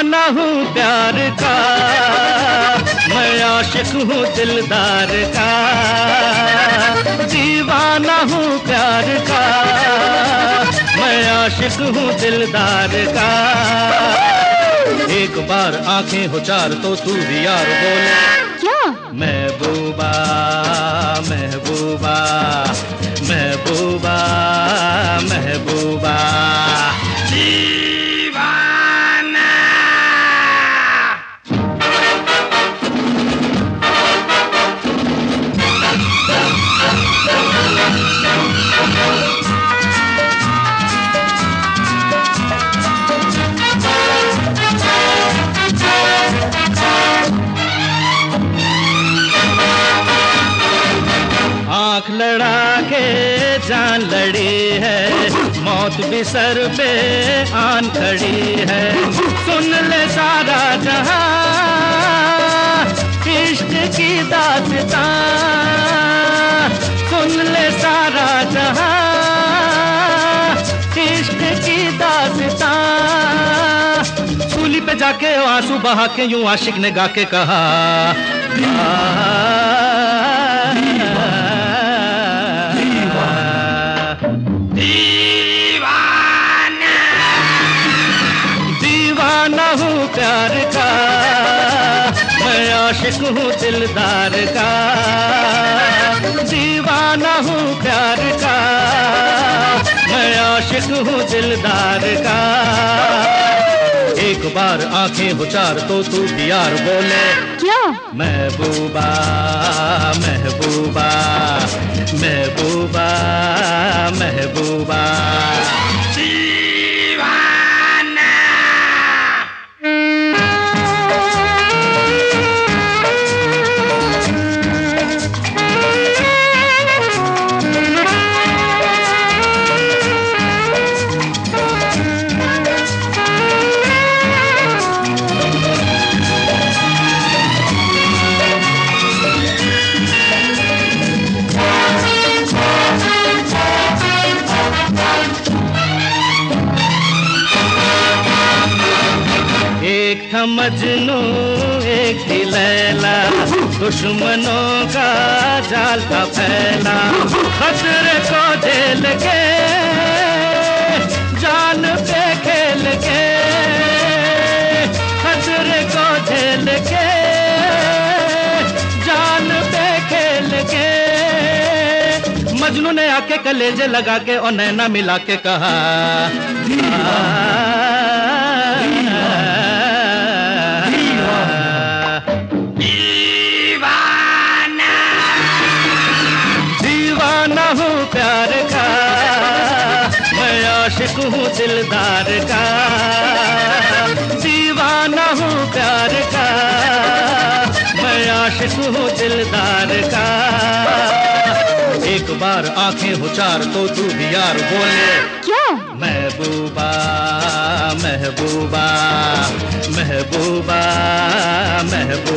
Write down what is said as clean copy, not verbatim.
दीवाना हूँ प्यार का, मैं आशिक हूँ दिलदार का। दीवाना हूँ प्यार का, मैं आशिक हूँ दिलदार का। एक बार आंखें हो चार तो तू भी यार बोले क्या? महबूबा महबूबा महबूबा महबूबा दीवाना। आँख लड़ा के जान लड़ी है, मौत भी सर पे आन खड़ी है। सुन ले सारा जहां इश्क की दास्तां, सुन ले सारा जहां इश्क की दास्तां। सूली पे जाके आंसू बहा के यूं आशिक ने गा के कहा दीवाना हूँ प्यार का, मैं आशिक हूँ दिलदार का। दीवाना हूँ प्यार का, मैं आशिक हूँ दिलदार का। एक बार आंखें हो चार तो तू भी यार बोले क्या? महबूबा महबूबा महबूबा महबूबा दीवाना। एक था मजनू एक थी लैला, दुश्मनों का जाल था फैला। खतरे को झेल के जान पे खेल के, खतरे को झेल के जान पे खेल के। मजनू ने आके कलेजे लगा के और नैना मिला के कहा दीवाना हूँ प्यार का, मैं आशिक हूँ दिलदार का। दीवाना हूँ प्यार का, मैं आशिक हूँ दिलदार का। एक बार आंखें हो चार तो तू भी यार बोले क्या? महबूबा महबूबा महबूबा महबूबा।